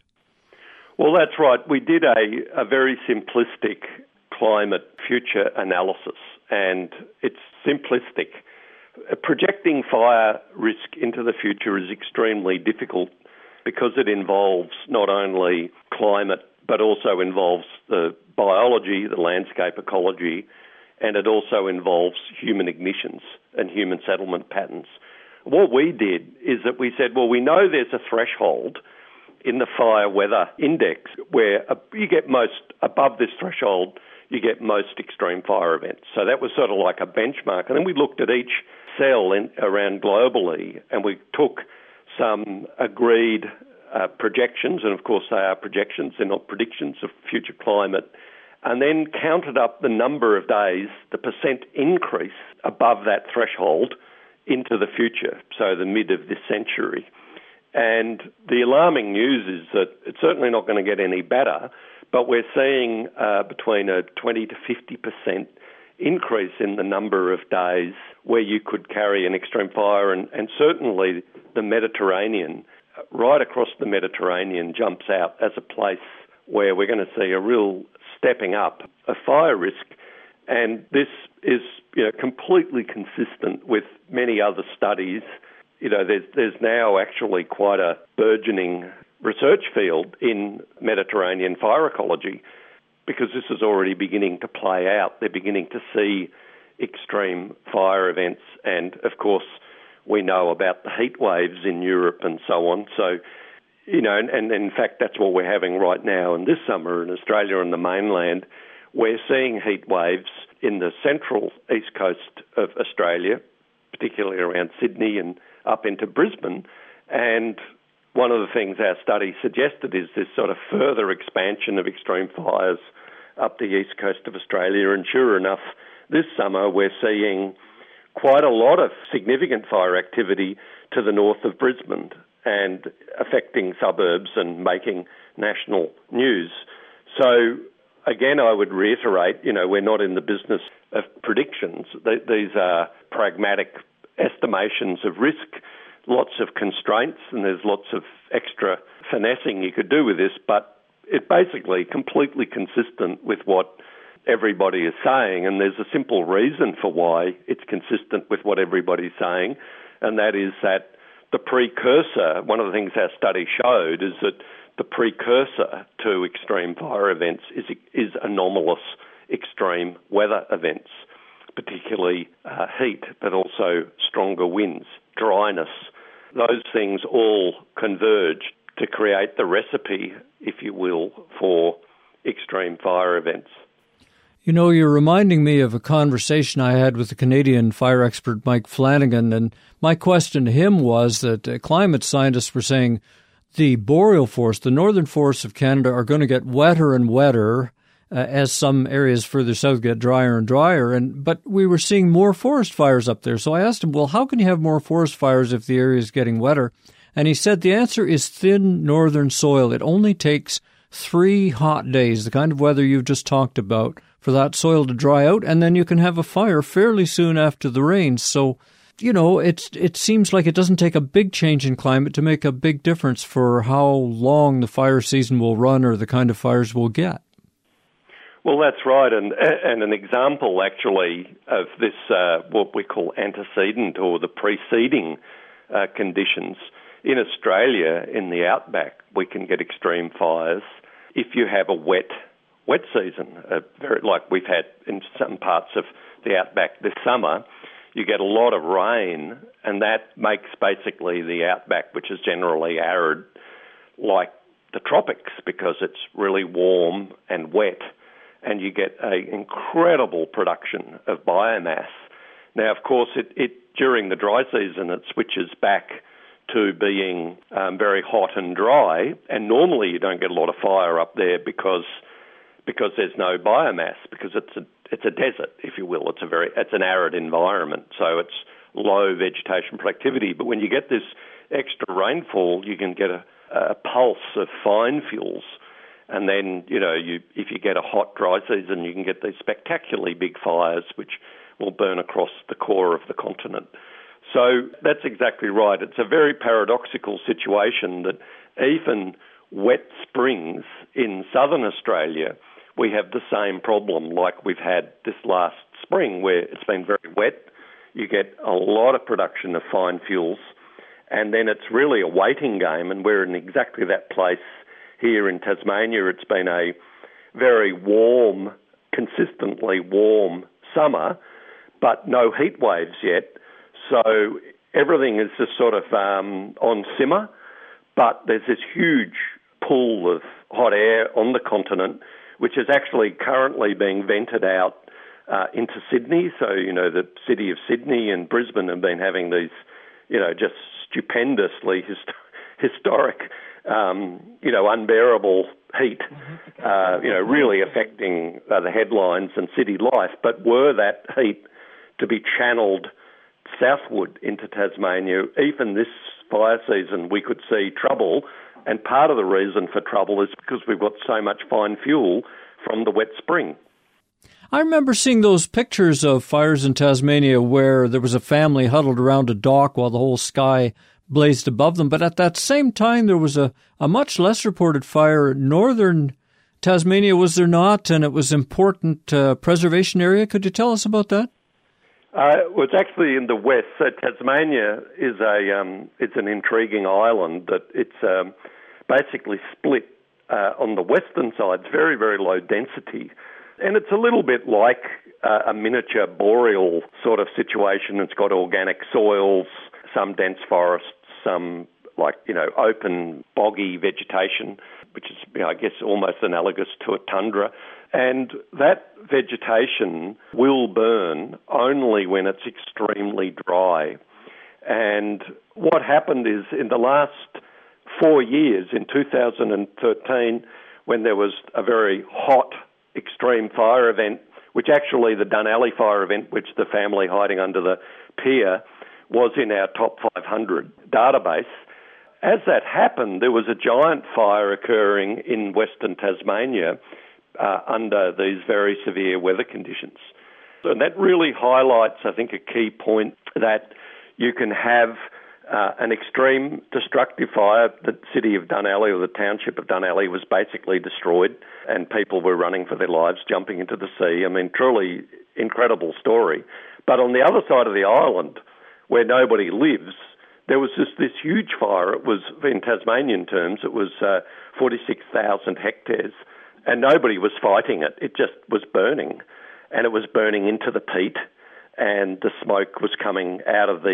Well, that's right. We did a very simplistic climate future analysis, and it's simplistic. Projecting fire risk into the future is extremely difficult because it involves not only climate but also involves the biology, the landscape ecology, and it also involves human ignitions and human settlement patterns. What we did is that we said, we know there's a threshold in the fire weather index where you get most, above this threshold, you get most extreme fire events. So that was sort of like a benchmark. And then we looked at each cell around globally, and we took some agreed projections, and of course they are projections, they're not predictions of future climate, and then counted up the number of days, the percent increase above that threshold into the future, so the mid of this century. And the alarming news is that it's certainly not going to get any better, but we're seeing between a 20 to 50% increase in the number of days where you could carry an extreme fire, and certainly the Mediterranean, right across the Mediterranean, jumps out as a place where we're going to see a real stepping up of fire risk. And this is completely consistent with many other studies. There's now actually quite a burgeoning research field in Mediterranean fire ecology because this is already beginning to play out. They're beginning to see extreme fire events, and of course we know about the heat waves in Europe and so on. So, and in fact that's what we're having right now in this summer in Australia and the mainland. We're seeing heat waves in the central east coast of Australia, particularly around Sydney and up into Brisbane. And one of the things our study suggested is this sort of further expansion of extreme fires up the east coast of Australia. And sure enough, this summer we're seeing quite a lot of significant fire activity to the north of Brisbane and affecting suburbs and making national news. So again, I would reiterate, we're not in the business of predictions. These are pragmatic estimations of risk, lots of constraints, and there's lots of extra finessing you could do with this, but it's basically completely consistent with what everybody is saying, and there's a simple reason for why it's consistent with what everybody's saying, and that is that the precursor, one of the things our study showed is that the precursor to extreme fire events is anomalous extreme weather events, particularly heat, but also stronger winds, dryness. Those things all converge to create the recipe, if you will, for extreme fire events. You're reminding me of a conversation I had with the Canadian fire expert Mike Flanagan, and my question to him was that climate scientists were saying the boreal forests, the northern forests of Canada, are going to get wetter and wetter as some areas further south get drier and drier, but we were seeing more forest fires up there. So I asked him, well, how can you have more forest fires if the area is getting wetter? And he said the answer is thin northern soil. It only takes 3 hot days, the kind of weather you've just talked about, for that soil to dry out, and then you can have a fire fairly soon after the rains. So, it seems like it doesn't take a big change in climate to make a big difference for how long the fire season will run or the kind of fires we'll get. Well, that's right, and an example actually of this, what we call antecedent or the preceding conditions. In Australia, in the outback, we can get extreme fires if you have a wet season, like we've had in some parts of the outback this summer. You get a lot of rain, and that makes basically the outback, which is generally arid, like the tropics, because it's really warm and wet, and you get an incredible production of biomass. Now, of course, it during the dry season, it switches back to being very hot and dry, and normally you don't get a lot of fire up there because there's no biomass, because it's a desert, if you will. It's an arid environment, so it's low vegetation productivity. But when you get this extra rainfall, you can get a pulse of fine fuels, and then if you get a hot dry season, you can get these spectacularly big fires which will burn across the core of the continent. So that's exactly right. It's a very paradoxical situation that even wet springs in southern Australia, we have the same problem like we've had this last spring, where it's been very wet. You get a lot of production of fine fuels, and then it's really a waiting game, and we're in exactly that place here in Tasmania. It's been a very warm, consistently warm summer, but no heat waves yet. So everything is just sort of on simmer, but there's this huge pool of hot air on the continent, which is actually currently being vented out into Sydney. So, the city of Sydney and Brisbane have been having these, just stupendously historic, unbearable heat, really affecting the headlines and city life. But were that heat to be channeled southward into Tasmania, even this fire season, we could see trouble. And part of the reason for trouble is because we've got so much fine fuel from the wet spring. I remember seeing those pictures of fires in Tasmania where there was a family huddled around a dock while the whole sky blazed above them. But at that same time, there was a much less reported fire in northern Tasmania, was there not? And it was important preservation area. Could you tell us about that? Well, it's actually in the west. So Tasmania is it's an intriguing island that it's basically split on the western side. It's very, very low density. And it's a little bit like a miniature boreal sort of situation. It's got organic soils, some dense forests, some open boggy vegetation, which is, I guess, almost analogous to a tundra. And that vegetation will burn only when it's extremely dry. And what happened is in the last 4 years, in 2013, when there was a very hot extreme fire event, which actually the Dunalley fire event, which the family hiding under the pier, was in our top 500 database. As that happened, there was a giant fire occurring in Western Tasmania under these very severe weather conditions. And that really highlights, I think, a key point that you can have an extreme destructive fire. The city of Dunalley, or the township of Dunalley, was basically destroyed and people were running for their lives, jumping into the sea. I mean, truly incredible story. But on the other side of the island, where nobody lives, there was just this huge fire. It was, in Tasmanian terms, it was 46,000 hectares, and nobody was fighting it. It just was burning, and it was burning into the peat, and the smoke was coming out of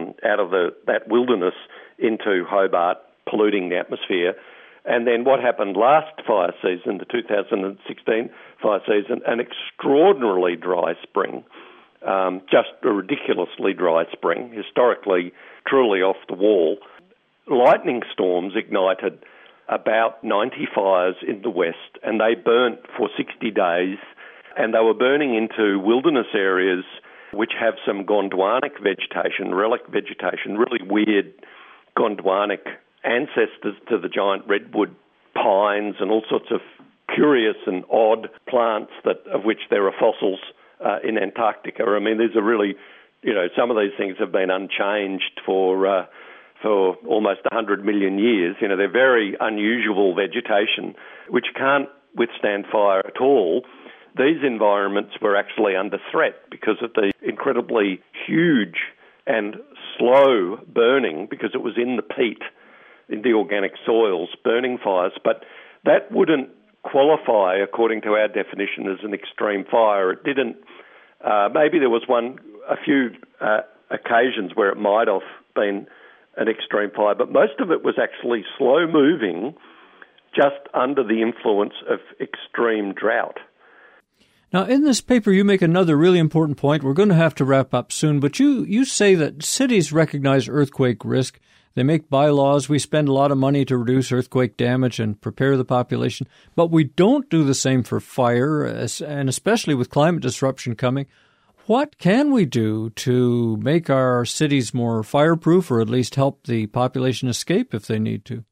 that wilderness into Hobart, polluting the atmosphere. And then what happened last fire season, the 2016 fire season, an extraordinarily dry spring, just a ridiculously dry spring, historically truly off the wall. Lightning storms ignited about 90 fires in the west, and they burnt for 60 days, and they were burning into wilderness areas which have some Gondwanic vegetation, relic vegetation, really weird Gondwanic ancestors to the giant redwood pines and all sorts of curious and odd plants of which there are fossils in Antarctica. I mean, these are really, some of these things have been unchanged for almost 100 million years. They're very unusual vegetation which can't withstand fire at all. These environments were actually under threat because of the incredibly huge and slow burning, because it was in the peat, in the organic soils, burning fires. But that wouldn't qualify, according to our definition, as an extreme fire. It didn't. Maybe there was a few occasions where it might have been an extreme fire, but most of it was actually slow moving, just under the influence of extreme drought. Now, in this paper, you make another really important point. We're going to have to wrap up soon, but you say that cities recognize earthquake risk. They make bylaws. We spend a lot of money to reduce earthquake damage and prepare the population, but we don't do the same for fire, and especially with climate disruption coming. What can we do to make our cities more fireproof, or at least help the population escape if they need to?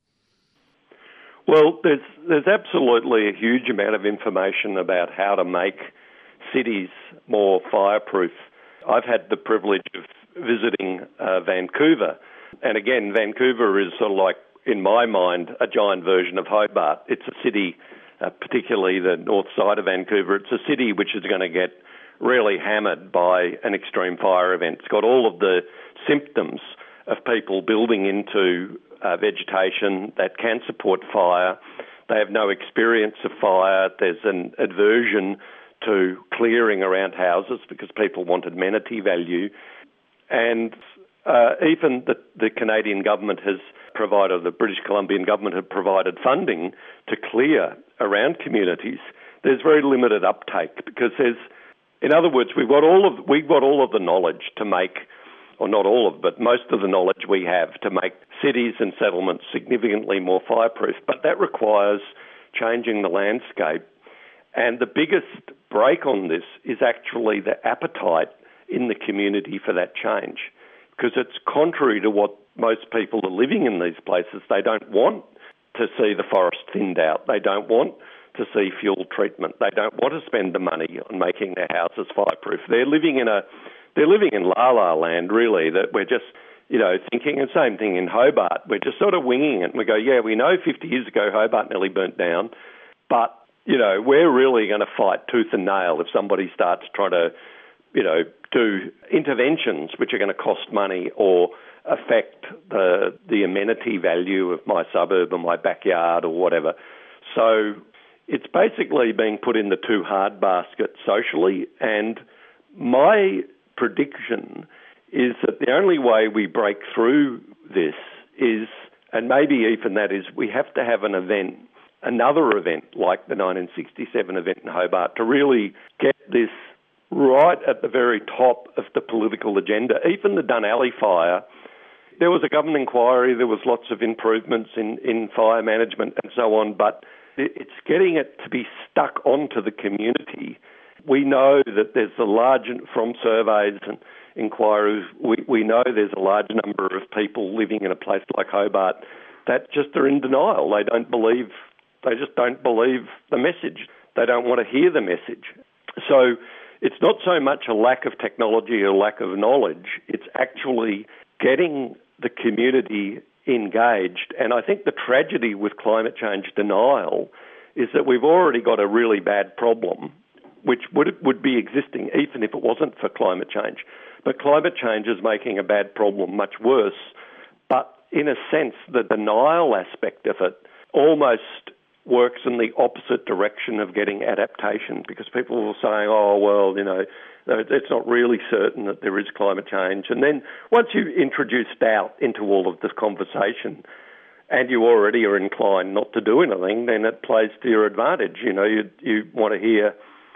Well, there's absolutely a huge amount of information about how to make cities more fireproof. I've had the privilege of visiting Vancouver, and again, Vancouver is sort of like, in my mind, a giant version of Hobart. It's a city, particularly the north side of Vancouver, it's a city which is going to get really hammered by an extreme fire event. It's got all of the symptoms of people building into vegetation that can support fire. They have no experience of fire. There's an aversion to clearing around houses because people want amenity value. And even the Canadian government has provided, the British Columbian government had provided funding to clear around communities. There's very limited uptake because in other words, we've got all of the knowledge to make, or not all of, but most of the knowledge we have to make cities and settlements significantly more fireproof. But that requires changing the landscape. And the biggest break on this is actually the appetite in the community for that change, because it's contrary to what most people are living in these places. They don't want to see the forest thinned out. They don't want to see fuel treatment. They don't want to spend the money on making their houses fireproof. They're living in la-la land, really, that we're just, thinking, and same thing in Hobart. We're just sort of winging it. And we go, yeah, we know 50 years ago Hobart nearly burnt down, but, we're really going to fight tooth and nail if somebody starts trying to, do interventions which are going to cost money or affect the amenity value of my suburb or my backyard or whatever. So it's basically being put in the too hard basket socially, and my prediction is that the only way we break through this is, and maybe even that is, we have to have another event like the 1967 event in Hobart to really get this right at the very top of the political agenda. Even the Dunalley fire, there was a government inquiry, there was lots of improvements in fire management and so on, but It's getting it to be stuck onto the community. We know that there's a large, from surveys and inquiries, we know there's a large number of people living in a place like Hobart that just are in denial. They just don't believe the message. They don't want to hear the message. So it's not so much a lack of technology or lack of knowledge, it's actually getting the community engaged. And I think the tragedy with climate change denial is that we've already got a really bad problem, which would be existing even if it wasn't for climate change. But climate change is making a bad problem much worse. But in a sense, the denial aspect of it almost works in the opposite direction of getting adaptation, because people are saying, oh, well, it's not really certain that there is climate change. And then once you introduce doubt into all of this conversation and you already are inclined not to do anything, then it plays to your advantage. You want to hear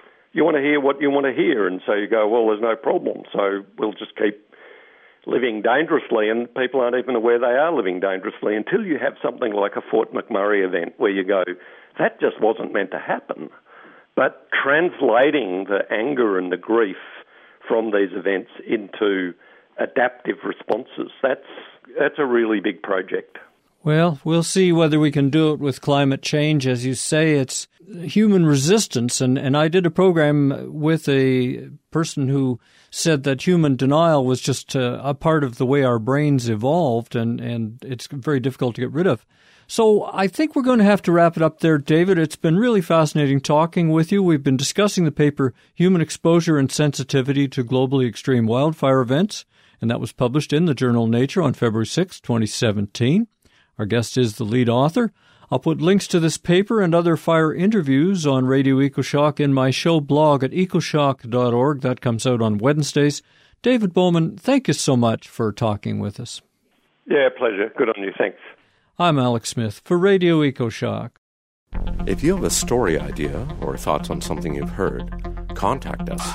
what you want to hear, and so you go, well, there's no problem, so we'll just keep living dangerously, and people aren't even aware they are living dangerously until you have something like a Fort McMurray event where you go, that just wasn't meant to happen. But translating the anger and the grief from these events into adaptive responses, that's a really big project. Well, we'll see whether we can do it with climate change. As you say, it's human resistance. And I did a program with a person who said that human denial was just a part of the way our brains evolved, and it's very difficult to get rid of. So I think we're going to have to wrap it up there, David. It's been really fascinating talking with you. We've been discussing the paper Human Exposure and Sensitivity to Globally Extreme Wildfire Events, and that was published in the journal Nature on February 6, 2017. Our guest is the lead author. I'll put links to this paper and other fire interviews on Radio EcoShock in my show blog at ecoshock.org. That comes out on Wednesdays. David Bowman, thank you so much for talking with us. Yeah, pleasure. Good on you. Thanks. I'm Alex Smith for Radio EcoShock. If you have a story idea or thoughts on something you've heard, contact us,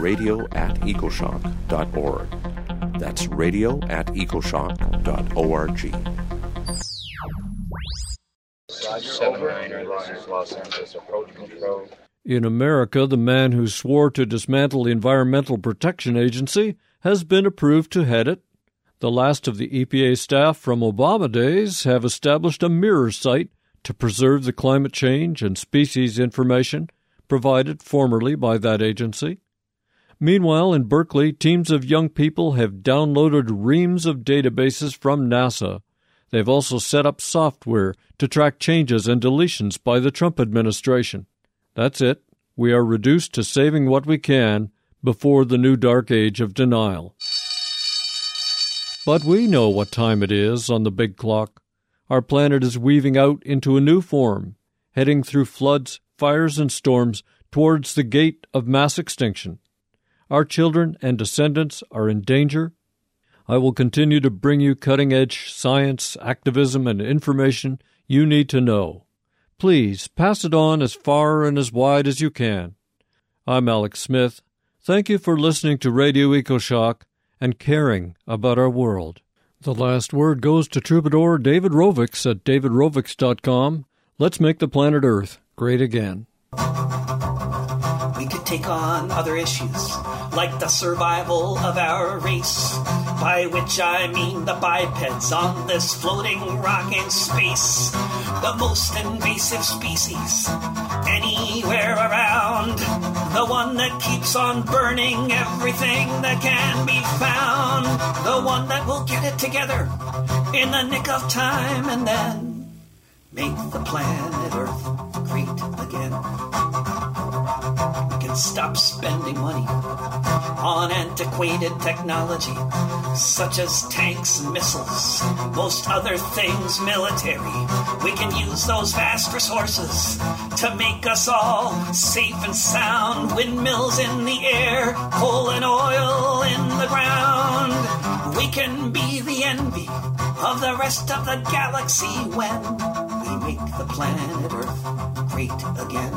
radio@ecoshock.org. That's radio@ecoshock.org. 79er, this is Los Angeles Approach Control. In America, the man who swore to dismantle the Environmental Protection Agency has been approved to head it. The last of the EPA staff from Obama days have established a mirror site to preserve the climate change and species information provided formerly by that agency. Meanwhile, in Berkeley, teams of young people have downloaded reams of databases from NASA. They've also set up software to track changes and deletions by the Trump administration. That's it. We are reduced to saving what we can before the new dark age of denial. But we know what time it is on the big clock. Our planet is weaving out into a new form, heading through floods, fires, and storms towards the gate of mass extinction. Our children and descendants are in danger. I will continue to bring you cutting-edge science, activism, and information you need to know. Please pass it on as far and as wide as you can. I'm Alex Smith. Thank you for listening to Radio EcoShock and caring about our world. The last word goes to troubadour David Rovics at davidrovics.com. Let's make the planet Earth great again. We could take on other issues, like the survival of our race, by which I mean the bipeds on this floating rock in space, the most invasive species anywhere around, the one that keeps on burning everything that can be found, the one that will get it together in the nick of time and then make the planet Earth great again. We can stop spending money on antiquated technology, such as tanks and missiles, most other things military. We can use those vast resources to make us all safe and sound. Windmills in the air, coal and oil in the ground. We can be the envy of the rest of the galaxy when we make the planet Earth great again.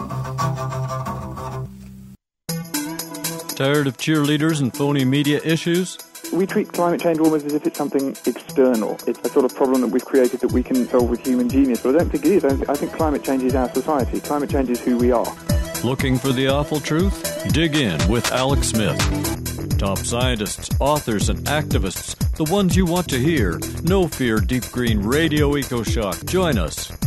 Tired of cheerleaders and phony media issues? We treat climate change almost as if it's something external. It's a sort of problem that we've created that we can solve with human genius. But I don't think it is. I think climate change is our society. Climate change is who we are. Looking for the awful truth? Dig in with Alex Smith. Top scientists, authors, and activists, the ones you want to hear. No fear, Deep Green Radio EcoShock. Join us.